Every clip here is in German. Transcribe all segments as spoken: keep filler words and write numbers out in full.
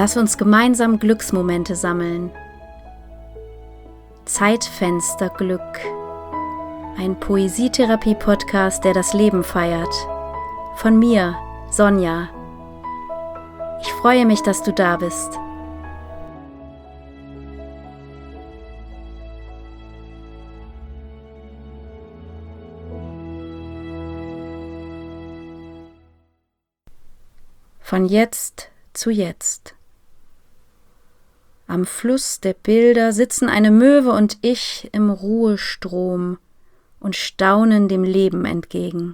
Lass uns gemeinsam Glücksmomente sammeln. Zeitfensterglück. Ein Poesietherapie-Podcast, der das Leben feiert. Von mir, Sonja. Ich freue mich, dass du da bist. Von jetzt zu jetzt. Am Fluss der Bilder sitzen eine Möwe und ich im Ruhestrom und staunen dem Leben entgegen.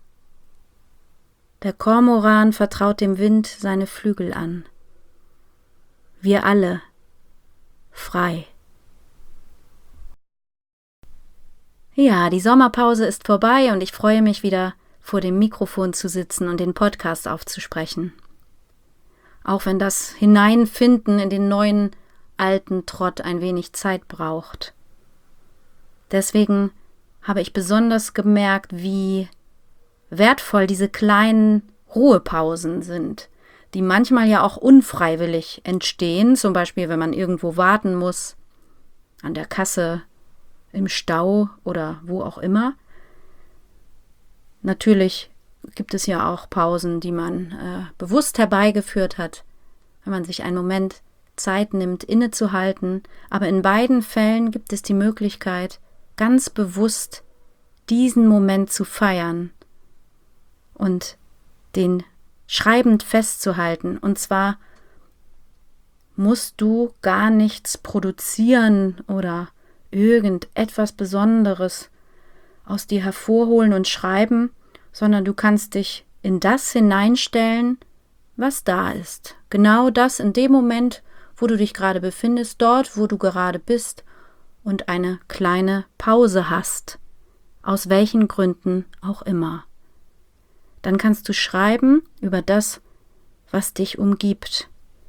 Der Kormoran vertraut dem Wind seine Flügel an. Wir alle frei. Ja, die Sommerpause ist vorbei und ich freue mich wieder, vor dem Mikrofon zu sitzen und den Podcast aufzusprechen. Auch wenn das Hineinfinden in den neuen, alten Trott ein wenig Zeit braucht. Deswegen habe ich besonders gemerkt, wie wertvoll diese kleinen Ruhepausen sind, die manchmal ja auch unfreiwillig entstehen, zum Beispiel wenn man irgendwo warten muss, an der Kasse, im Stau oder wo auch immer. Natürlich gibt es ja auch Pausen, die man äh, bewusst herbeigeführt hat, wenn man sich einen Moment Zeit nimmt, innezuhalten. Aber in beiden Fällen gibt es die Möglichkeit, ganz bewusst diesen Moment zu feiern und den schreibend festzuhalten. Und zwar musst du gar nichts produzieren oder irgendetwas Besonderes aus dir hervorholen und schreiben, sondern du kannst dich in das hineinstellen, was da ist. Genau das in dem Moment, wo du dich gerade befindest, dort, wo du gerade bist und eine kleine Pause hast, aus welchen Gründen auch immer. Dann kannst du schreiben über das, was dich umgibt.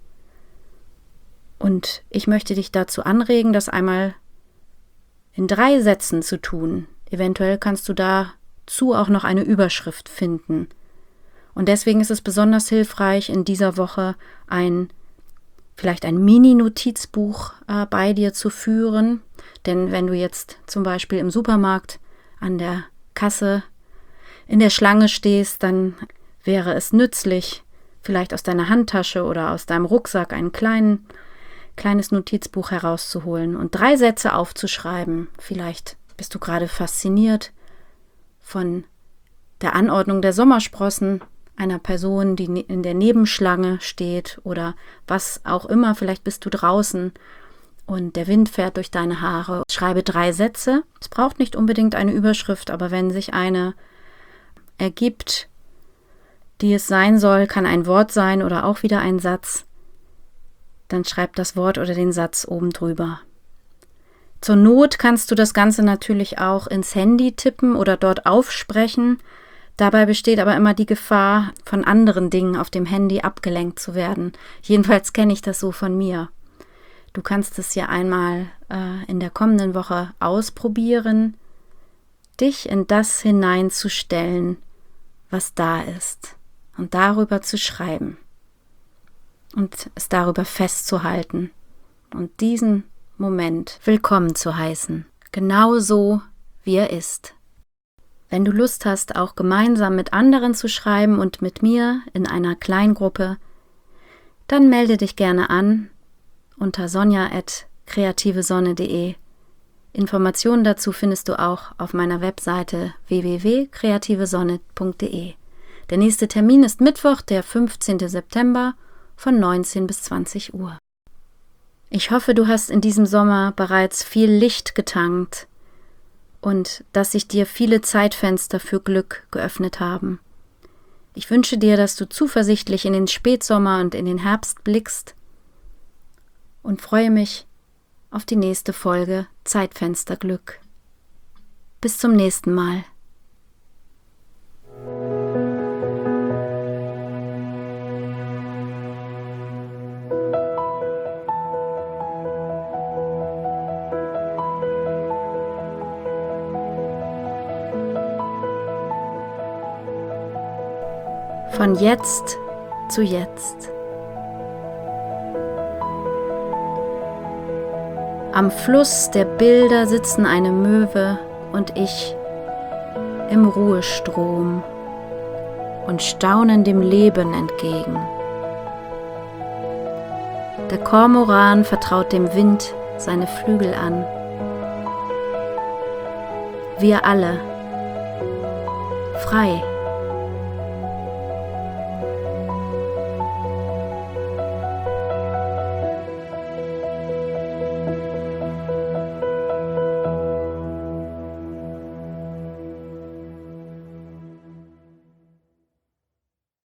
Und ich möchte dich dazu anregen, das einmal in drei Sätzen zu tun. Eventuell kannst du dazu auch noch eine Überschrift finden. Und deswegen ist es besonders hilfreich, in dieser Woche ein, vielleicht ein Mini-Notizbuch äh, bei dir zu führen. Denn wenn du jetzt zum Beispiel im Supermarkt an der Kasse in der Schlange stehst, dann wäre es nützlich, vielleicht aus deiner Handtasche oder aus deinem Rucksack ein klein, kleines Notizbuch herauszuholen und drei Sätze aufzuschreiben. Vielleicht bist du gerade fasziniert von der Anordnung der Sommersprossen einer Person, die in der Nebenschlange steht oder was auch immer. Vielleicht bist du draußen und der Wind fährt durch deine Haare. Schreibe drei Sätze. Es braucht nicht unbedingt eine Überschrift, aber wenn sich eine ergibt, die es sein soll, kann ein Wort sein oder auch wieder ein Satz, dann schreib das Wort oder den Satz oben drüber. Zur Not kannst du das Ganze natürlich auch ins Handy tippen oder dort aufsprechen. Dabei besteht aber immer die Gefahr, von anderen Dingen auf dem Handy abgelenkt zu werden. Jedenfalls kenne ich das so von mir. Du kannst es ja einmal äh, in der kommenden Woche ausprobieren, dich in das hineinzustellen, was da ist und darüber zu schreiben und es darüber festzuhalten und diesen Moment willkommen zu heißen, genauso wie er ist. Wenn du Lust hast, auch gemeinsam mit anderen zu schreiben und mit mir in einer Kleingruppe, dann melde dich gerne an unter sonja at kreativesonne punkt de. Informationen dazu findest du auch auf meiner Webseite w w w punkt kreativesonne punkt de. Der nächste Termin ist Mittwoch, der fünfzehnten September von neunzehn bis zwanzig Uhr. Ich hoffe, du hast in diesem Sommer bereits viel Licht getankt und dass sich dir viele Zeitfenster für Glück geöffnet haben. Ich wünsche dir, dass du zuversichtlich in den Spätsommer und in den Herbst blickst und freue mich auf die nächste Folge Zeitfensterglück. Bis zum nächsten Mal. Von jetzt zu jetzt. Am Fluss der Bilder sitzen eine Möwe und ich im Ruhestrom und staunen dem Leben entgegen. Der Kormoran vertraut dem Wind seine Flügel an. Wir alle, frei.